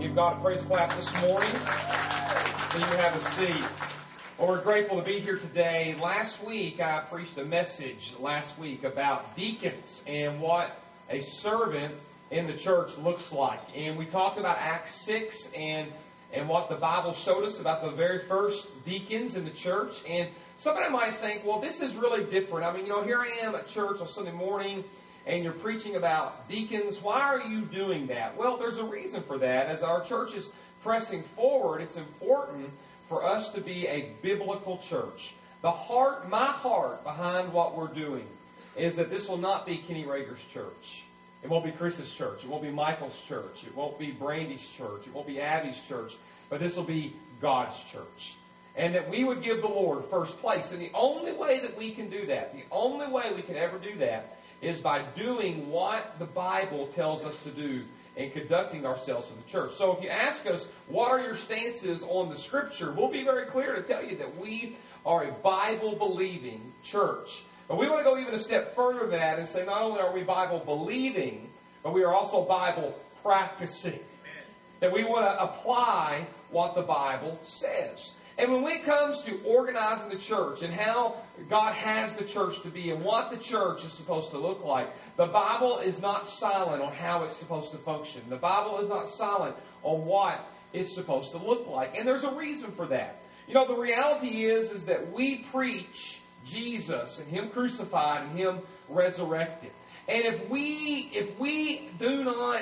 Give God a praise clap this morning. So you have a seat. Well, we're grateful to be here today. Last week, I preached a message about deacons and what a servant in the church looks like. And we talked about Acts 6 and what the Bible showed us about the very first deacons in the church. And somebody might think, well, this is really different. I mean, here I am at church on Sunday morning, and you're preaching about deacons. Why are you doing that? Well, there's a reason for that. As our church is pressing forward, it's important for us to be a biblical church. My heart behind what we're doing is that this will not be Kenny Rager's church. It won't be Chris's church. It won't be Michael's church. It won't be Brandy's church. It won't be Abby's church. But this will be God's church. And that we would give the Lord first place. And the only way that we can do that, the only way we can ever do that, is by doing what the Bible tells us to do and conducting ourselves in the church. So if you ask us, what are your stances on the Scripture, we'll be very clear to tell you that we are a Bible-believing church. But we want to go even a step further than that and say not only are we Bible-believing, but we are also Bible-practicing. That we want to apply what the Bible says. And when it comes to organizing the church and how God has the church to be and what the church is supposed to look like, the Bible is not silent on how it's supposed to function. The Bible is not silent on what it's supposed to look like. And there's a reason for that. The reality is that we preach Jesus and Him crucified and Him resurrected. And if we do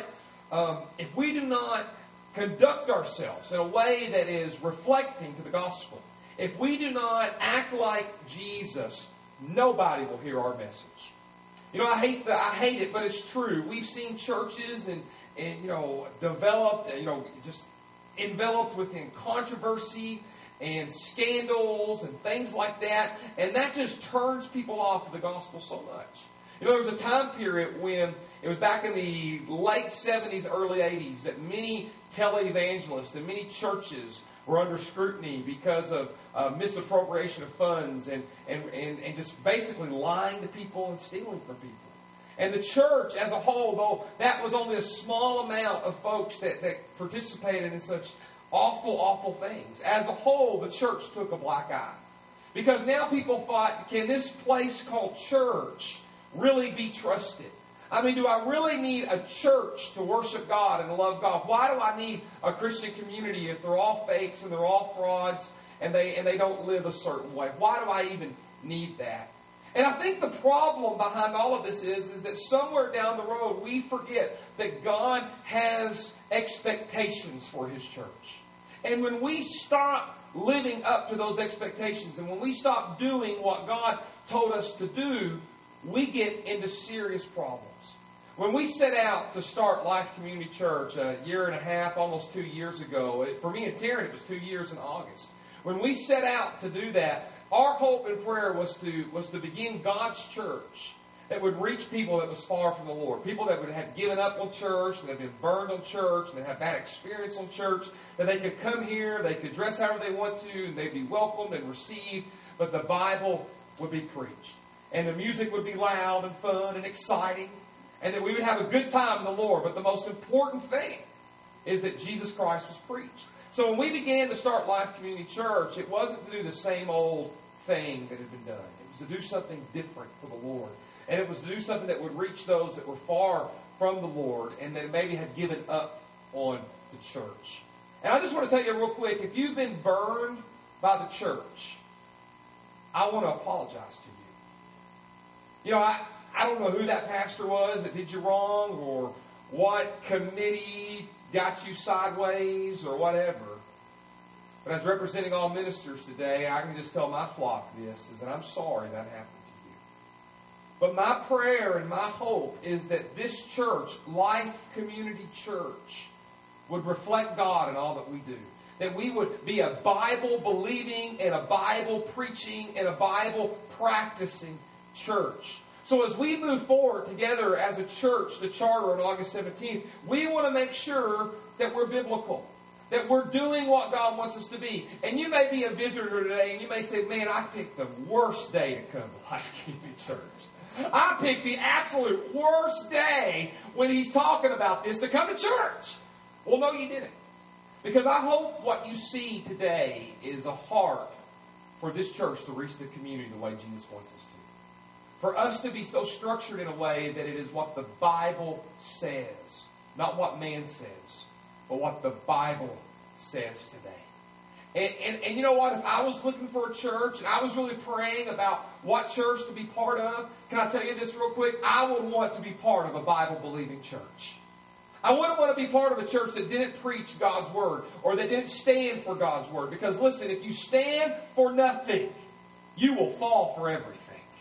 not conduct ourselves in a way that is reflecting to the gospel, if we do not act like Jesus, nobody will hear our message. I hate it, but it's true. We've seen churches and developed, just enveloped within controversy and scandals and things like that, and that just turns people off of the gospel so much. There was a time period when it was back in the late 70s, early 80s, that many televangelists and many churches were under scrutiny because of misappropriation of funds and just basically lying to people and stealing from people. And the church as a whole, though that was only a small amount of folks that participated in such awful, awful things, as a whole, the church took a black eye. Because now people thought, can this place called church really be trusted? I mean, do I really need a church to worship God and to love God? Why do I need a Christian community if they're all fakes and they're all frauds and they don't live a certain way? Why do I even need that? And I think the problem behind all of this is that somewhere down the road we forget that God has expectations for His church. And when we stop living up to those expectations and when we stop doing what God told us to do, we get into serious problems. When we set out to start Life Community Church a year and a half, almost 2 years ago, for me and Taryn, it was 2 years in August. When we set out to do that, our hope and prayer was to begin God's church that would reach people that was far from the Lord. People that would have given up on church, that had been burned on church, that had bad experience on church, that they could come here, they could dress however they want to, and they'd be welcomed and received, but the Bible would be preached. And the music would be loud and fun and exciting. And that we would have a good time in the Lord. But the most important thing is that Jesus Christ was preached. So when we began to start Life Community Church, it wasn't to do the same old thing that had been done. It was to do something different for the Lord. And it was to do something that would reach those that were far from the Lord and that maybe had given up on the church. And I just want to tell you real quick, if you've been burned by the church, I want to apologize to you. I don't know who that pastor was that did you wrong or what committee got you sideways or whatever. But as representing all ministers today, I can just tell my flock this, is that I'm sorry that happened to you. But my prayer and my hope is that this church, Life Community Church, would reflect God in all that we do. That we would be a Bible-believing and a Bible-preaching and a Bible-practicing church. So as we move forward together as a church, the charter on August 17th, we want to make sure that we're biblical. That we're doing what God wants us to be. And you may be a visitor today and you may say, man, I picked the worst day to come to Life Community Church. I picked the absolute worst day when he's talking about this to come to church. Well, no, you didn't. Because I hope what you see today is a heart for this church to reach the community the way Jesus wants us to. For us to be so structured in a way that it is what the Bible says. Not what man says, but what the Bible says today. And you know what? If I was looking for a church and I was really praying about what church to be part of, can I tell you this real quick? I would want to be part of a Bible-believing church. I wouldn't want to be part of a church that didn't preach God's Word or that didn't stand for God's Word. Because listen, if you stand for nothing, you will fall for everything.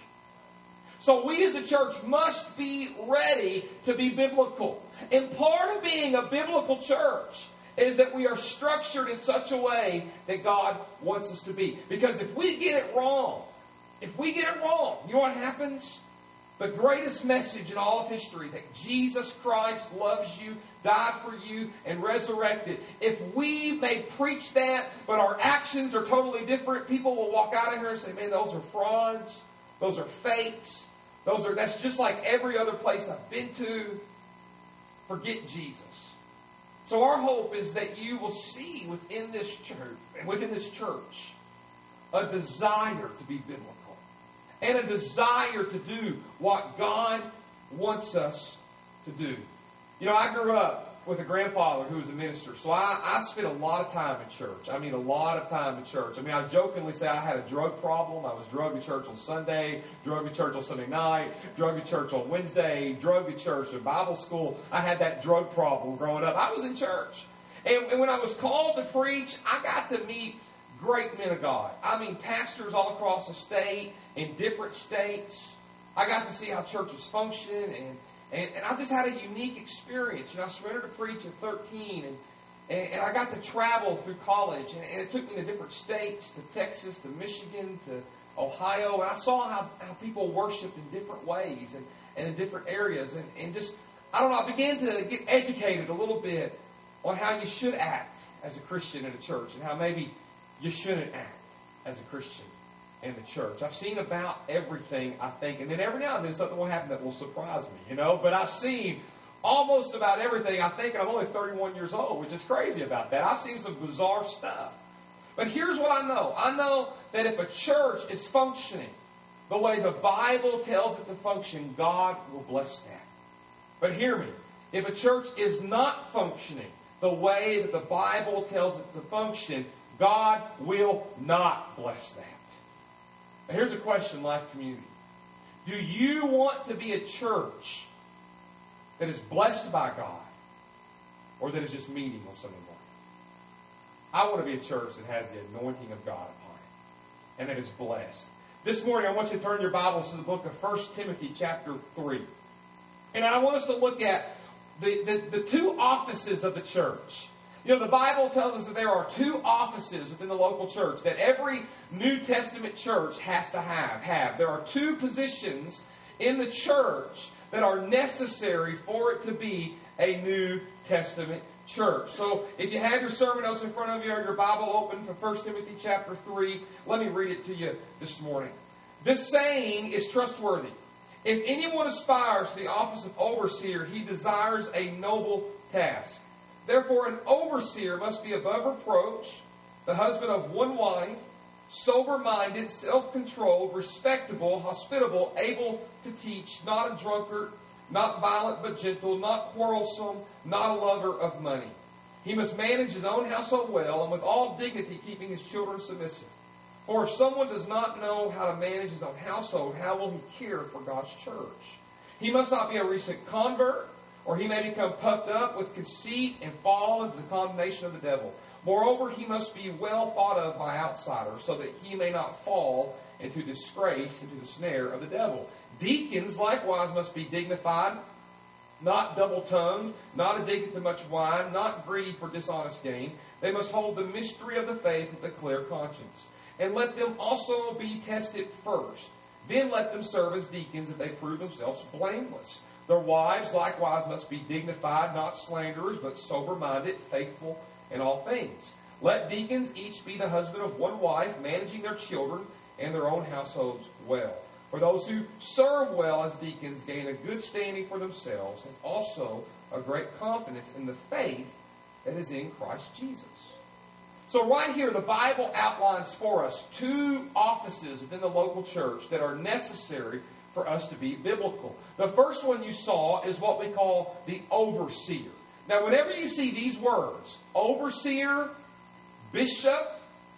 So we as a church must be ready to be biblical. And part of being a biblical church is that we are structured in such a way that God wants us to be. Because if we get it wrong, you know what happens? The greatest message in all of history, that Jesus Christ loves you, died for you, and resurrected. If we may preach that, but our actions are totally different, people will walk out of here and say, man, those are frauds. Those are fakes. That's just like every other place I've been to. Forget Jesus. So our hope is that you will see within this church, a desire to be biblical. And a desire to do what God wants us to do. You know, I grew up with a grandfather who was a minister. So I spent a lot of time in church. I mean, a lot of time in church. I mean, I jokingly say I had a drug problem. I was drugged to church on Sunday, drugged to church on Sunday night, drugged to church on Wednesday, drugged to church at Bible school. I had that drug problem growing up. I was in church. And when I was called to preach, I got to meet great men of God. I mean, pastors all across the state, in different states. I got to see how churches function, and I just had a unique experience. You know, I surrendered to preach at 13, and I got to travel through college, and it took me to different states, to Texas, to Michigan, to Ohio, and I saw how people worshiped in different ways and in different areas, and just, I don't know, I began to get educated a little bit on how you should act as a Christian in a church, and how maybe you shouldn't act as a Christian in the church. I've seen about everything, I think, and then every now and then something will happen that will surprise me, you know, but I've seen almost about everything, I think, and I'm only 31 years old, which is crazy about that. I've seen some bizarre stuff. But here's what I know. I know that if a church is functioning the way the Bible tells it to function, God will bless that. But hear me. If a church is not functioning the way that the Bible tells it to function, God will not bless that. Now here's a question, Life Community. Do you want to be a church that is blessed by God, or that is just meeting on Sunday morning? I want to be a church that has the anointing of God upon it, and that is blessed. This morning, I want you to turn your Bibles to the book of 1 Timothy chapter 3. And I want us to look at the two offices of the church. You know, the Bible tells us that there are two offices within the local church that every New Testament church has to have. There are two positions in the church that are necessary for it to be a New Testament church. So if you have your sermon notes in front of you or your Bible open for 1 Timothy chapter 3, let me read it to you this morning. This saying is trustworthy. If anyone aspires to the office of overseer, he desires a noble task. Therefore, an overseer must be above reproach, the husband of one wife, sober-minded, self-controlled, respectable, hospitable, able to teach, not a drunkard, not violent but gentle, not quarrelsome, not a lover of money. He must manage his own household well, and with all dignity keeping his children submissive. For if someone does not know how to manage his own household, how will he care for God's church? He must not be a recent convert, or he may become puffed up with conceit and fall into the condemnation of the devil. Moreover, he must be well thought of by outsiders, so that he may not fall into disgrace, into the snare of the devil. Deacons likewise must be dignified, not double-tongued, not addicted to much wine, not greedy for dishonest gain. They must hold the mystery of the faith with a clear conscience. And let them also be tested first. Then let them serve as deacons if they prove themselves blameless. Their wives likewise must be dignified, not slanderers, but sober-minded, faithful in all things. Let deacons each be the husband of one wife, managing their children and their own households well. For those who serve well as deacons gain a good standing for themselves, and also a great confidence in the faith that that is in Christ Jesus. So right here, the Bible outlines for us two offices within the local church that are necessary for us to be biblical. The first one you saw is what we call the overseer. Now, whenever you see these words, overseer, bishop,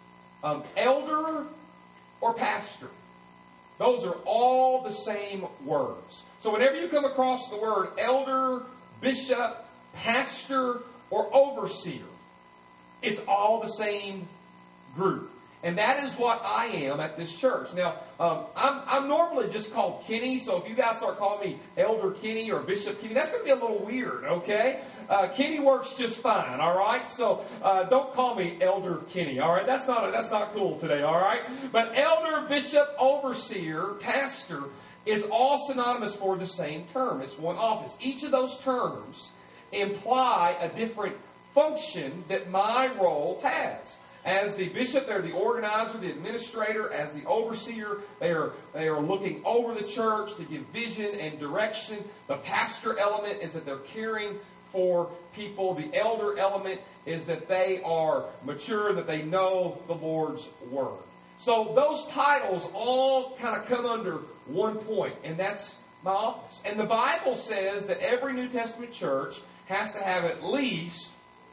elder, or pastor, those are all the same words. So whenever you come across the word elder, bishop, pastor, or overseer, it's all the same group. And that is what I am at this church. Now, I'm normally just called Kenny, so if you guys start calling me Elder Kenny or Bishop Kenny, that's going to be a little weird, okay? Kenny works just fine, all right? So don't call me Elder Kenny, all right? That's not cool today, all right? But elder, bishop, overseer, pastor is all synonymous for the same term. It's one office. Each of those terms imply a different function that my role has. As the bishop, they're the organizer, the administrator. As the overseer, they are looking over the church to give vision and direction. The pastor element is that they're caring for people. The elder element is that they are mature, that they know the Lord's word. So those titles all kind of come under one point, and that's my office. And the Bible says that every New Testament church has to have at least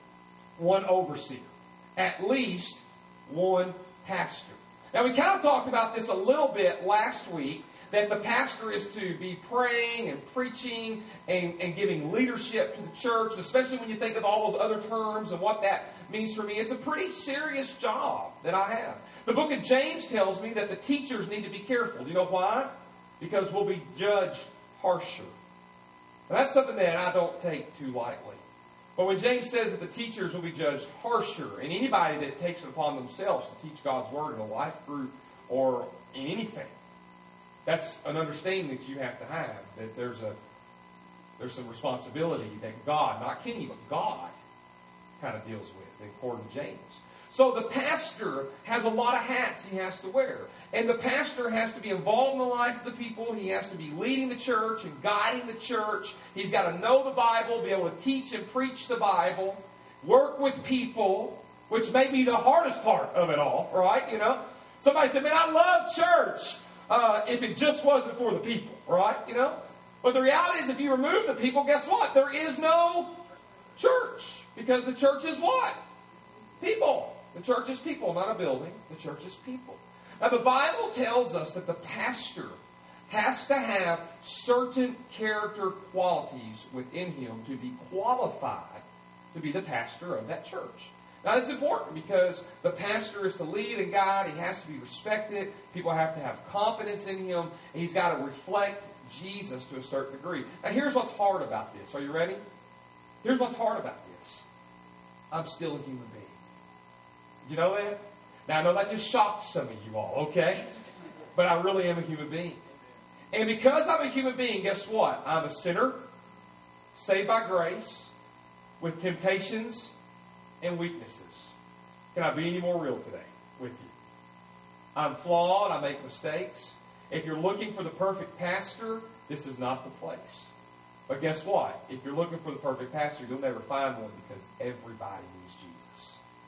one overseer. At least one pastor. Now, we kind of talked about this a little bit last week, that the pastor is to be praying and preaching and giving leadership to the church, especially when you think of all those other terms and what that means for me. It's a pretty serious job that I have. The book of James tells me that the teachers need to be careful. Do you know why? Because we'll be judged harsher. Now, that's something that I don't take too lightly. But when James says that the teachers will be judged harsher, and anybody that takes it upon themselves to teach God's Word in a life group or in anything, that's an understanding that you have to have, that there's some responsibility that God, not Kenny, but God kind of deals with, according to James. So the pastor has a lot of hats he has to wear. And the pastor has to be involved in the life of the people. He has to be leading the church and guiding the church. He's got to know the Bible, be able to teach and preach the Bible, work with people, which may be the hardest part of it all, right? You know, somebody said, man, I love church if it just wasn't for the people, right? You know, but the reality is if you remove the people, guess what? There is no church, because the church is what? People. The church is people, not a building. The church is people. Now, the Bible tells us that the pastor has to have certain character qualities within him to be qualified to be the pastor of that church. Now, it's important because the pastor is to lead and guide. He has to be respected. People have to have confidence in him. And he's got to reflect Jesus to a certain degree. Now, here's what's hard about this. Are you ready? Here's what's hard about this. I'm still a human being. You know that? Now, I know that just shocked some of you all, okay? But I really am a human being. And because I'm a human being, guess what? I'm a sinner, saved by grace, with temptations and weaknesses. Can I be any more real today with you? I'm flawed. I make mistakes. If you're looking for the perfect pastor, this is not the place. But guess what? If you're looking for the perfect pastor, you'll never find one, because everybody needs Jesus.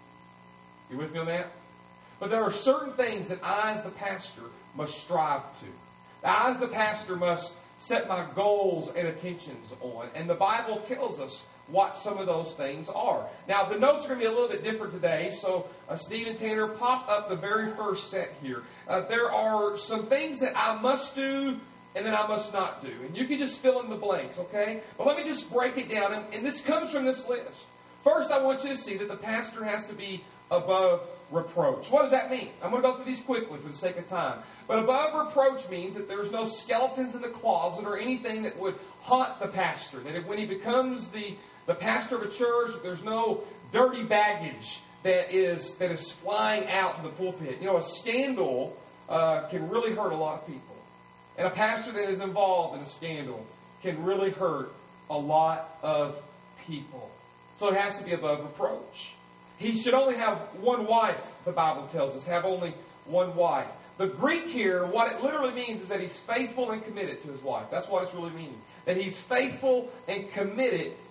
You with me on that? But there are certain things that I, as the pastor, must strive to. I, as the pastor, must set my goals and attentions on. And the Bible tells us what some of those things are. Now, the notes are going to be a little bit different today. So, Steve and Tanner, pop up the very first set here. There are some things that I must do and then I must not do. And you can just fill in the blanks, okay? But let me just break it down. And this comes from this list. First, I want you to see that the pastor has to be above reproach. What does that mean? I'm going to go through these quickly for the sake of time. But above reproach means that there's no skeletons in the closet or anything that would haunt the pastor. That when he becomes the pastor of a church, there's no dirty baggage that is flying out to the pulpit. You know, a scandal can really hurt a lot of people. And a pastor that is involved in a scandal can really hurt a lot of people. So it has to be above reproach. He should only have one wife, the Bible tells us. Have only one wife. The Greek here, what it literally means is that he's faithful and committed to his wife. That's what it's really meaning. That he's faithful and committed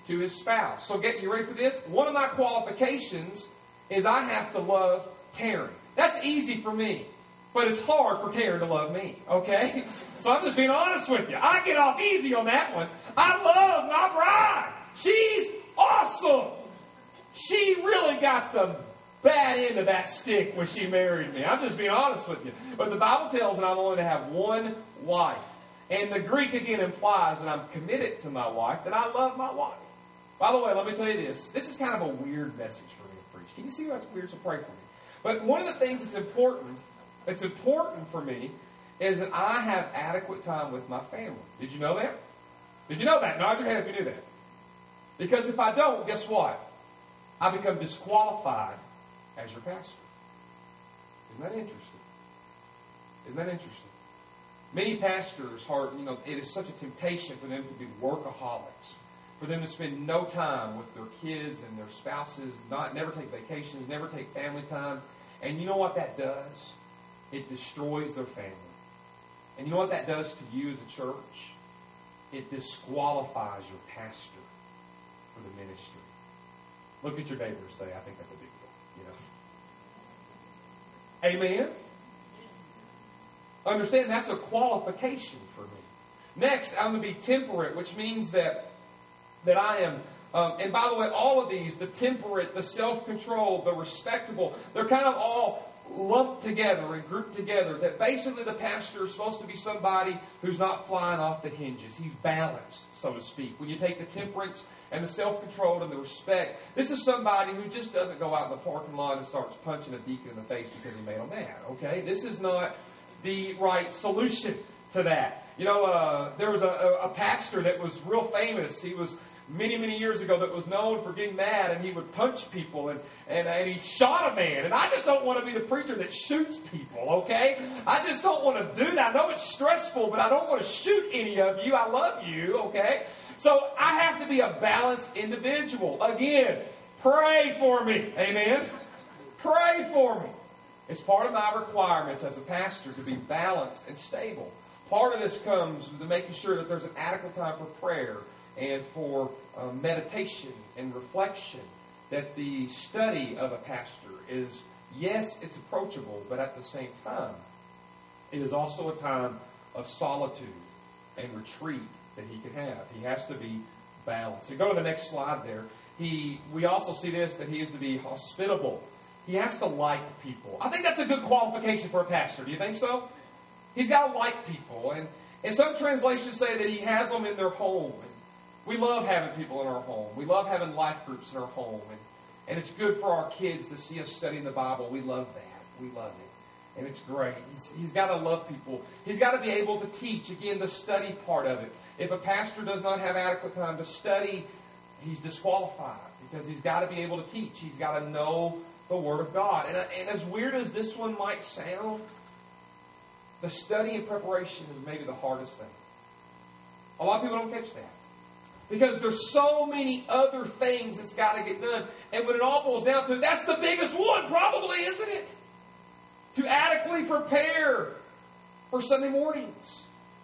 to his spouse. So get you ready for this? One of my qualifications is I have to love Taryn. That's easy for me. But it's hard for Taryn to love me, okay? So I'm just being honest with you. I get off easy on that one. I love my bride. She's awesome. She really got the bad end of that stick when she married me. I'm just being honest with you. But the Bible tells that I'm only to have one wife. And the Greek again implies that I'm committed to my wife, that I love my wife. By the way, let me tell you this. This is kind of a weird message for me to preach. Can you see why it's weird? So pray for me. But one of the things that's important for me is that I have adequate time with my family. Did you know that? Did you know that? Nod your head if you knew that. Because if I don't, guess what? I become disqualified as your pastor. Isn't that interesting? Isn't that interesting? Many pastors it is such a temptation for them to be workaholics, for them to spend no time with their kids and their spouses, never take vacations, never take family time. And you know what that does? It destroys their family. And you know what that does to you as a church? It disqualifies your pastor for the ministry. Look at your neighbor and say, I think that's a big deal. Amen? Understand, that's a qualification for me. Next, I'm going to be temperate, which means that I am, and by the way, all of these, the temperate, the self-controlled, the respectable, they're kind of all lumped together and grouped together. That basically the pastor is supposed to be somebody who's not flying off the hinges. He's balanced, so to speak. When you take the temperance and the self-controlled and the respect, this is somebody who just doesn't go out in the parking lot and starts punching a deacon in the face because he made him mad. Okay? This is not the right solution to that. There was a pastor that was real famous. He was many, many years ago that was known for getting mad, and he would punch people, and he shot a man. And I just don't want to be the preacher that shoots people, okay? I just don't want to do that. I know it's stressful, but I don't want to shoot any of you. I love you, okay? So I have to be a balanced individual. Again, pray for me. Amen? Pray for me. It's part of my requirements as a pastor to be balanced and stable. Part of this comes to making sure that there's an adequate time for prayer and for meditation and reflection. That the study of a pastor is, yes, it's approachable, but at the same time, it is also a time of solitude and retreat that he can have. He has to be balanced. So go to the next slide there. We also see this, that he is to be hospitable. He has to like people. I think that's a good qualification for a pastor. Do you think so? He's got to like people. And some translations say that he has them in their home. And we love having people in our home. We love having life groups in our home. And it's good for our kids to see us studying the Bible. We love that. We love it. And it's great. He's got to love people. He's got to be able to teach. Again, the study part of it. If a pastor does not have adequate time to study, he's disqualified. Because he's got to be able to teach. He's got to know the Word of God. And as weird as this one might sound, the study and preparation is maybe the hardest thing. A lot of people don't catch that. Because there's so many other things that's got to get done. And when it all boils down to it, that's the biggest one, probably, isn't it? To adequately prepare for Sunday mornings.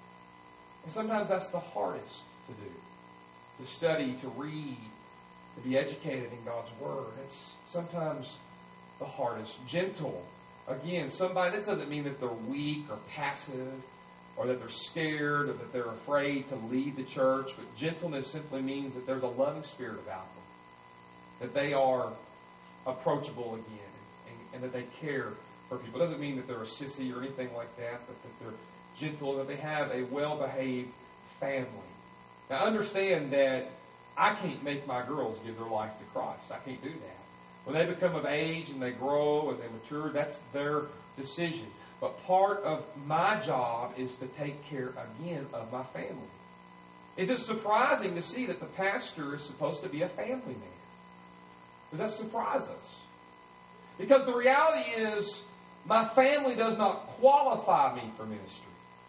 And sometimes that's the hardest to do. To study, to read, to be educated in God's Word. It's sometimes the hardest. Gentle. Again, somebody, this doesn't mean that they're weak or passive or that they're scared or that they're afraid to lead the church. But gentleness simply means that there's a loving spirit about them. That they are approachable again and that they care for people. It doesn't mean that they're a sissy or anything like that, but that they're gentle, that they have a well-behaved family. Now understand that I can't make my girls give their life to Christ. I can't do that. When they become of age and they grow and they mature, that's their decision. But part of my job is to take care, again, of my family. Is it surprising to see that the pastor is supposed to be a family man? Does that surprise us? Because the reality is, my family does not qualify me for ministry.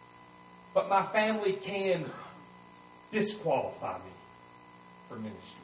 But my family can disqualify me for ministry.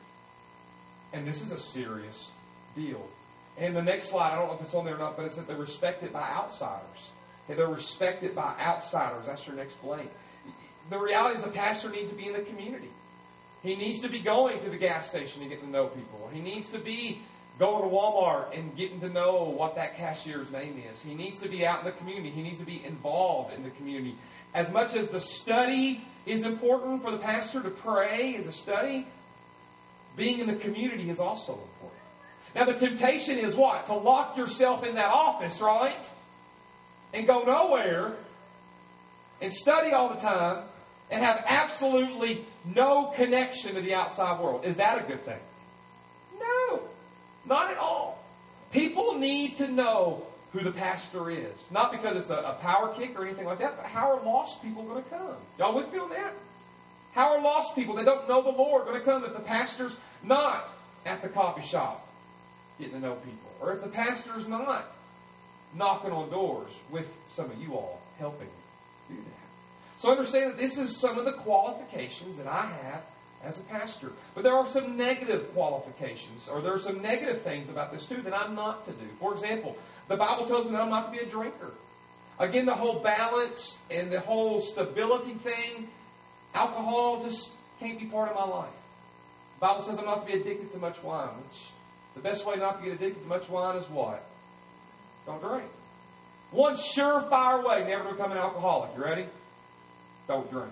And this is a serious deal. And the next slide, I don't know if it's on there or not, but it's that they're respected by outsiders. Okay, they're respected by outsiders. That's your next blank. The reality is a pastor needs to be in the community. He needs to be going to the gas station and getting to know people. He needs to be going to Walmart and getting to know what that cashier's name is. He needs to be out in the community. He needs to be involved in the community. As much as the study is important for the pastor to pray and to study, being in the community is also important. Now the temptation is what? To lock yourself in that office, right? And go nowhere and study all the time and have absolutely no connection to the outside world. Is that a good thing? No, not at all. People need to know who the pastor is. Not because it's a power kick or anything like that, but how are lost people going to come? Y'all with me on that? How are lost people that don't know the Lord going to come if the pastor's not at the coffee shop getting to know people? Or if the pastor's not knocking on doors with some of you all helping do that? So understand that this is some of the qualifications that I have as a pastor. But there are some negative qualifications, or there are some negative things about this too that I'm not to do. For example, the Bible tells me that I'm not to be a drinker. Again, the whole balance and the whole stability thing, alcohol just can't be part of my life. The Bible says I'm not to be addicted to much wine, which the best way not to get addicted to much wine is what? Don't drink. One surefire way never to become an alcoholic. You ready? Don't drink.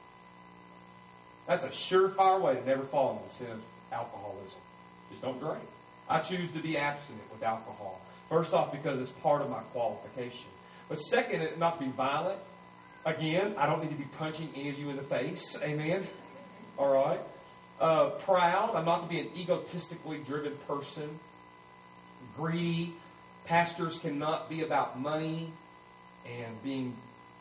That's a surefire way to never fall into the sin of alcoholism. Just don't drink. I choose to be abstinent with alcohol. First off, because it's part of my qualification. But second, not to be violent. Again, I don't need to be punching any of you in the face. Amen? All right? Proud. I'm not to be an egotistically driven person. Greedy. Pastors cannot be about money and being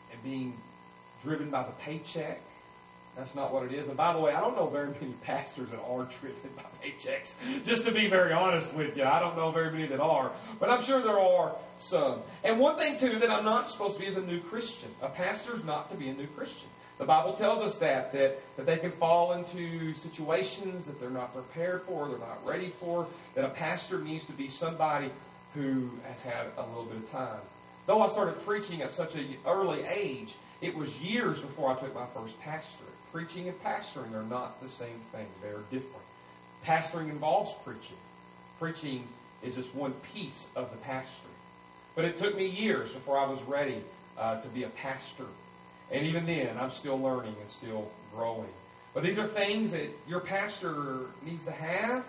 driven by the paycheck. That's not what it is. And by the way, I don't know very many pastors that are driven by paychecks. Just to be very honest with you, I don't know very many that are. But I'm sure there are some. And one thing, too, that I'm not supposed to be is a new Christian. A pastor's not to be a new Christian. The Bible tells us that they can fall into situations that they're not prepared for, they're not ready for, that a pastor needs to be somebody who has had a little bit of time. Though I started preaching at such an early age, it was years before I took my first pastorate. Preaching and pastoring are not the same thing. They're different. Pastoring involves preaching. Preaching is just one piece of the pastoring. But it took me years before I was ready to be a pastor. And even then, I'm still learning and still growing. But these are things that your pastor needs to have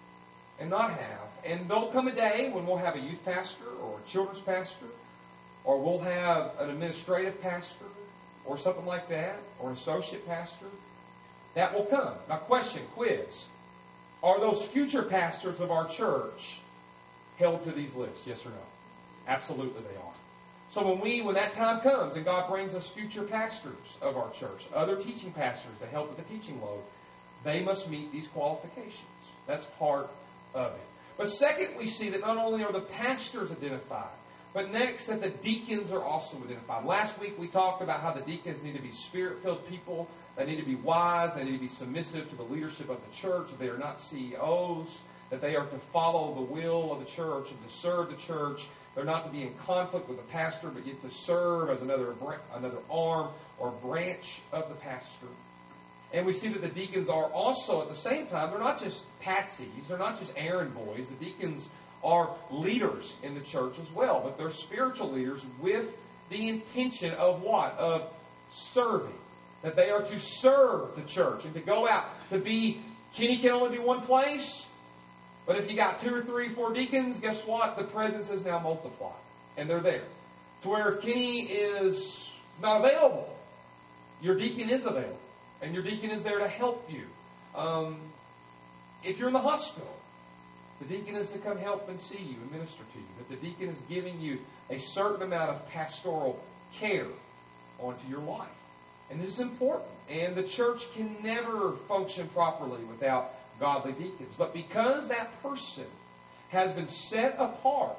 and not have. And there'll come a day when we'll have a youth pastor or a children's pastor, or we'll have an administrative pastor, or something like that, or an associate pastor. That will come. Now, question, quiz. Are those future pastors of our church held to these lists? Yes or no? Absolutely they are. So when that time comes and God brings us future pastors of our church, other teaching pastors to help with the teaching load, they must meet these qualifications. That's part of it. But second, we see that not only are the pastors identified, but next, that the deacons are also identified. Last week, we talked about how the deacons need to be Spirit-filled people. They need to be wise. They need to be submissive to the leadership of the church. They are not CEOs. That they are to follow the will of the church and to serve the church. They're not to be in conflict with the pastor, but yet to serve as another arm or branch of the pastor. And we see that the deacons are also, at the same time, they're not just patsies. They're not just errand boys. The deacons are leaders in the church as well, but they're spiritual leaders with the intention of what? Of serving. That they are to serve the church and to go out to be. Kenny can only be one place, but if you got 2 or 3, 4 deacons, guess what? The presence is now multiplied, and they're there. To where if Kenny is not available, your deacon is available, and your deacon is there to help you. If you're in the hospital, the deacon is to come help and see you and minister to you. But the deacon is giving you a certain amount of pastoral care onto your life. And this is important. And the church can never function properly without godly deacons. But because that person has been set apart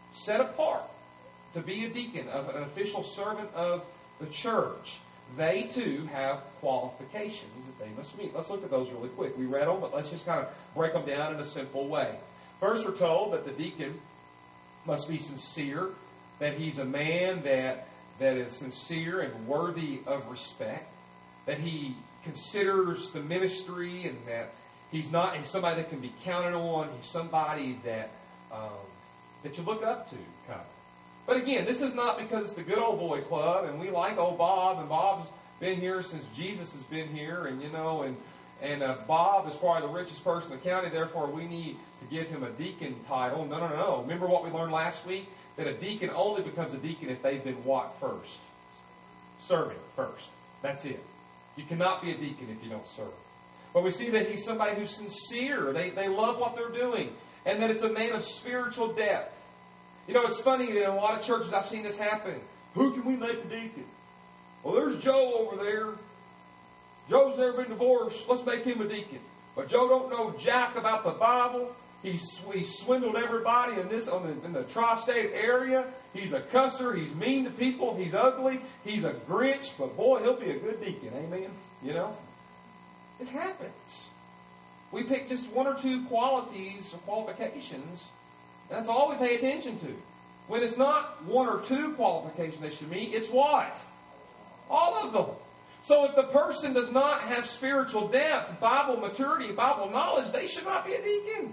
to be a deacon, of an official servant of the church, they too have qualifications that they must meet. Let's look at those really quick. We read them, but let's just kind of break them down in a simple way. First, we're told that the deacon must be sincere, that he's a man that is sincere and worthy of respect, that he considers the ministry and that he's somebody that can be counted on. He's somebody that you look up to, kind of. But again, this is not because it's the good old boy club and we like old Bob, and Bob's been here since Jesus has been here, and Bob is probably the richest person in the county, therefore we need to give him a deacon title. No. Remember what we learned last week? That a deacon only becomes a deacon if they've been what first? Serving first. That's it. You cannot be a deacon if you don't serve. But we see that he's somebody who's sincere. They love what they're doing. And that it's a man of spiritual depth. You know, it's funny that in a lot of churches I've seen this happen. Who can we make a deacon? Well, there's Joe over there. Joe's never been divorced. Let's make him a deacon. But Joe don't know jack about the Bible. He swindled everybody in the tri-state area. He's a cusser. He's mean to people. He's ugly. He's a Grinch. But boy, he'll be a good deacon. Amen? You know? This happens. We pick just one or two qualities or qualifications. And that's all we pay attention to. When it's not one or two qualifications they should meet, it's what? All of them. So if the person does not have spiritual depth, Bible maturity, Bible knowledge, they should not be a deacon.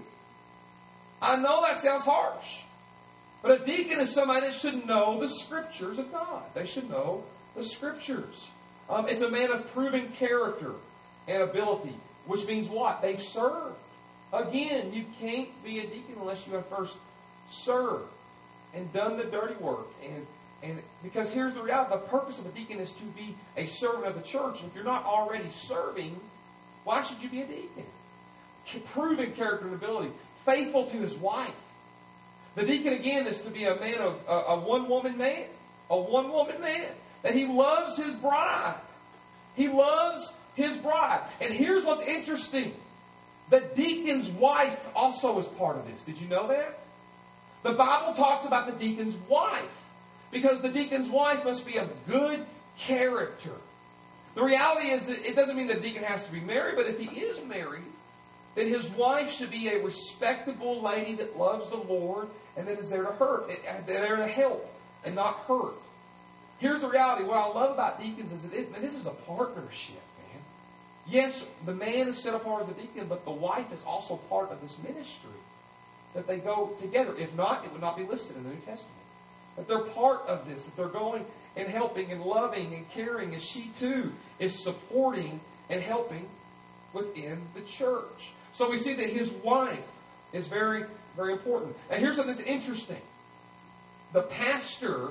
I know that sounds harsh. But a deacon is somebody that should know the Scriptures of God. They should know the Scriptures. It's a man of proven character and ability. Which means what? They've served. Again, you can't be a deacon unless you have first served and done the dirty work. And because here's the reality, the purpose of a deacon is to be a servant of the church. If you're not already serving, why should you be a deacon? Proven character and ability. Faithful to his wife. The deacon, again, is to be a man of a one-woman man. A one-woman man. That he loves his bride. He loves his bride. And here's what's interesting. The deacon's wife also is part of this. Did you know that? The Bible talks about the deacon's wife. Because the deacon's wife must be of good character. The reality is, it doesn't mean the deacon has to be married, but if he is married, then his wife should be a respectable lady that loves the Lord and that is there to they're there to help and not hurt. Here's the reality. What I love about deacons is that this is a partnership, man. Yes, the man is set apart as a deacon, but the wife is also part of this ministry. That they go together. If not, it would not be listed in the New Testament. That they're part of this. That they're going and helping and loving and caring as she too is supporting and helping within the church. So we see that his wife is very, very important. And here's something that's interesting. The pastor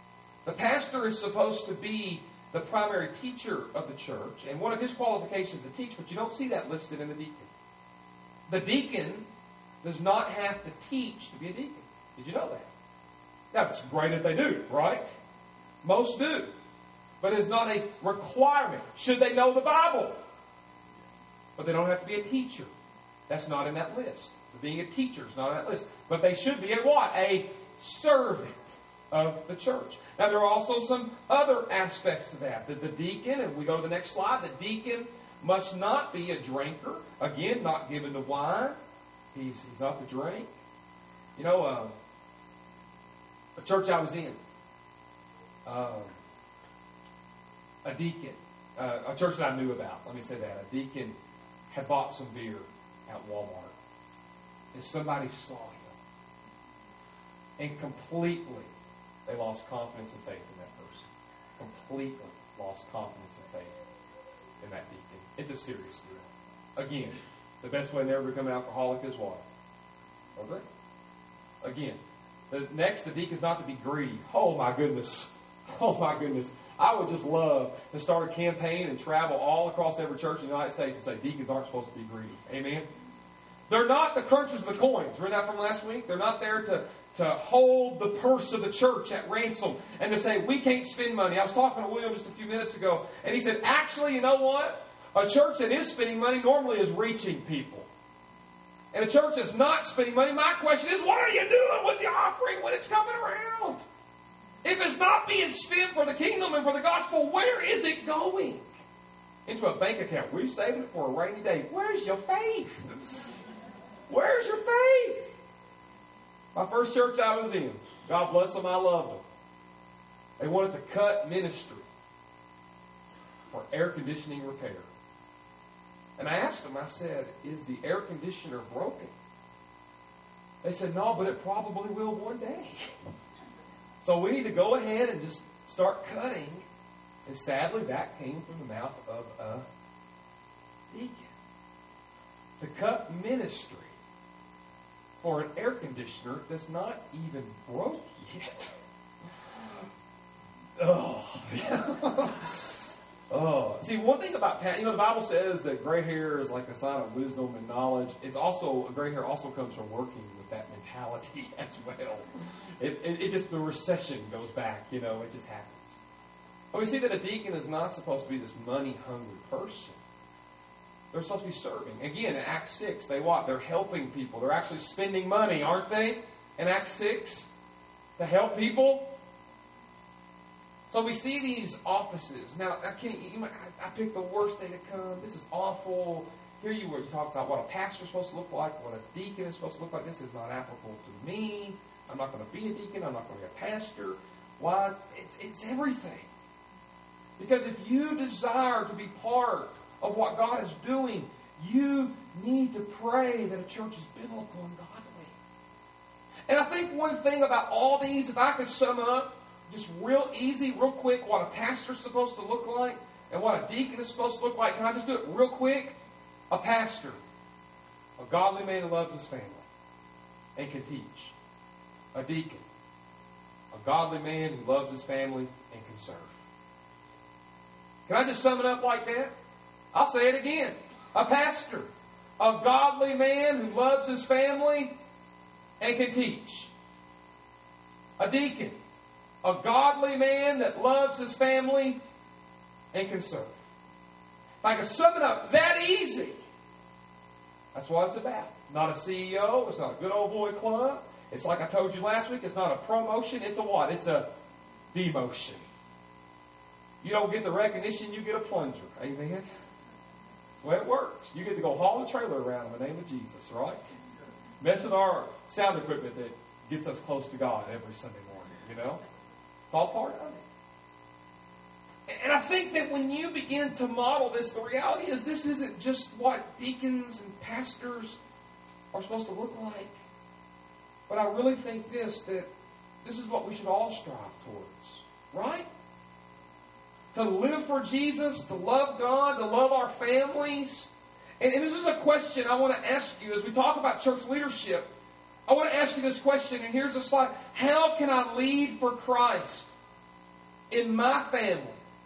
is supposed to be the primary teacher of the church. And one of his qualifications is to teach, but you don't see that listed in the deacon. The deacon does not have to teach to be a deacon. Did you know that? Now, it's great if they do, right? Most do. But it's not a requirement. Should they know the Bible? But they don't have to be a teacher. That's not in that list. Being a teacher is not in that list. But they should be a what? A servant of the church. Now, there are also some other aspects to that. The deacon, and we go to the next slide, the deacon must not be a drinker. Again, not given to wine. He's not to drink. You know, a church I was in, a deacon, a church that I knew about, let me say that, a deacon had bought some beer at Walmart. And somebody saw him. And completely, they lost confidence and faith in that person. Completely lost confidence and faith in that deacon. It's a serious deal. Again, the best way to never become an alcoholic is what? Okay? Again, the deacon's not to be greedy. Oh my goodness. Oh my goodness. I would just love to start a campaign and travel all across every church in the United States and say deacons aren't supposed to be greedy. Amen? They're not the crunchers of the coins. Remember that from last week? They're not there to hold the purse of the church at ransom and to say, we can't spend money. I was talking to William just a few minutes ago, and he said, actually, you know what? A church that is spending money normally is reaching people. And a church that's not spending money, my question is, what are you doing with the offering when it's coming around? If it's not being spent for the kingdom and for the gospel, where is it going? Into a bank account. We're saving it for a rainy day. Where's your faith? Where's your faith? My first church I was in, God bless them, I loved them. They wanted to cut ministry for air conditioning repair. And I asked them, I said, is the air conditioner broken? They said, no, but it probably will one day. So we need to go ahead and just start cutting. And sadly, that came from the mouth of a deacon. To cut ministry for an air conditioner that's not even broke yet. Oh. See, one thing about the Bible says that gray hair is like a sign of wisdom and knowledge. It's also, gray hair also comes from working with that mentality as well. It just, the recession goes back, it just happens. But we see that a deacon is not supposed to be this money-hungry person. They're supposed to be serving. Again, in Acts 6, they're helping people. They're actually spending money, aren't they? In Acts 6, to help people. So we see these offices. Now, I picked the worst day to come. This is awful. Here you talk about what a pastor is supposed to look like, what a deacon is supposed to look like. This is not applicable to me. I'm not going to be a deacon. I'm not going to be a pastor. Why? It's everything. Because if you desire to be part of what God is doing, you need to pray that a church is biblical and godly. And I think one thing about all these, if I could sum up, just real easy, real quick, what a pastor is supposed to look like and what a deacon is supposed to look like. Can I just do it real quick? A pastor, a godly man who loves his family and can teach. A deacon, a godly man who loves his family and can serve. Can I just sum it up like that? I'll say it again. A pastor, a godly man who loves his family and can teach. A deacon, a godly man that loves his family and can serve. If I can sum it up that easy, that's what it's about. Not a CEO. It's not a good old boy club. It's like I told you last week. It's not a promotion. It's a what? It's a demotion. You don't get the recognition, you get a plunger. Amen? That's the way it works. You get to go haul a trailer around in the name of Jesus, right? Mess with our sound equipment that gets us close to God every Sunday morning, It's all part of it. And I think that when you begin to model this, the reality is this isn't just what deacons and pastors are supposed to look like. But I really think that this is what we should all strive towards. Right? To live for Jesus, to love God, to love our families. And this is a question I want to ask you as we talk about church leadership. I want to ask you this question, and here's a slide. How can I lead for Christ in my family,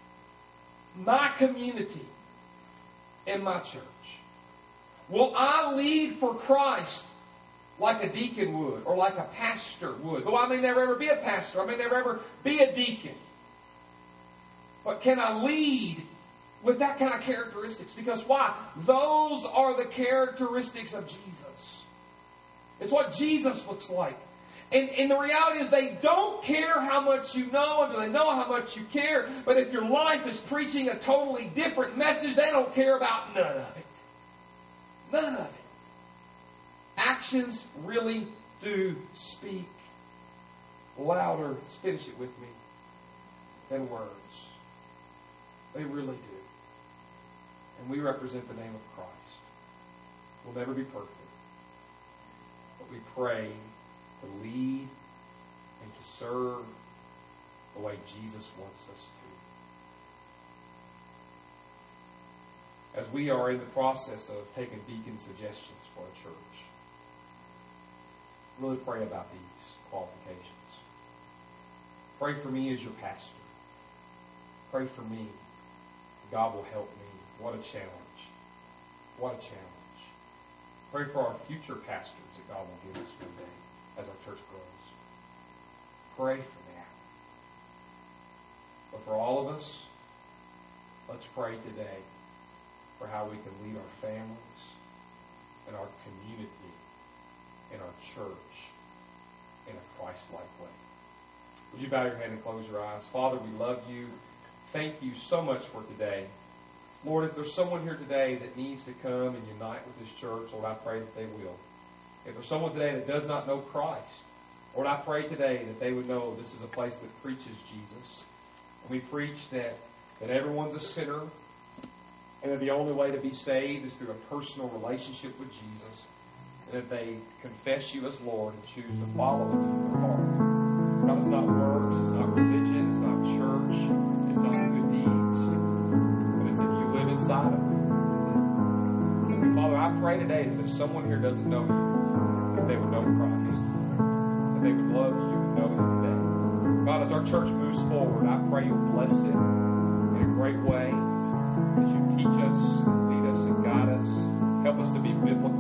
my community, and my church? Will I lead for Christ like a deacon would or like a pastor would? Though I may never ever be a pastor, I may never ever be a deacon. But can I lead with that kind of characteristics? Because why? Those are the characteristics of Jesus. It's what Jesus looks like. And the reality is they don't care how much you know until they know how much you care. But if your life is preaching a totally different message, they don't care about none of it. None of it. Actions really do speak louder, finish it with me, than words. They really do. And we represent the name of Christ. We'll never be perfect. But we pray to lead and to serve the way Jesus wants us to. As we are in the process of taking deacon suggestions for a church, really pray about these qualifications. Pray for me as your pastor. Pray for me. God will help me. What a challenge. What a challenge. Pray for our future pastors that God will give us one day as our church grows. Pray for that. But for all of us, let's pray today for how we can lead our families and our community and our church in a Christ-like way. Would you bow your head and close your eyes? Father, we love you. Thank you so much for today. Lord, if there's someone here today that needs to come and unite with this church, Lord, I pray that they will. If there's someone today that does not know Christ, Lord, I pray today that they would know this is a place that preaches Jesus. And we preach that everyone's a sinner, and that the only way to be saved is through a personal relationship with Jesus, and that they confess you as Lord and choose to follow Him with their heart. God, it's not works, it's not religion, it's not church, it's not good deeds, but it's if you live inside of them. And Father, I pray today that if someone here doesn't know you, that they would know Christ, that they would love you and know Him today. God, as our church moves forward, I pray you bless it in a great way, that you teach us, lead us, and guide us. Help us to be biblical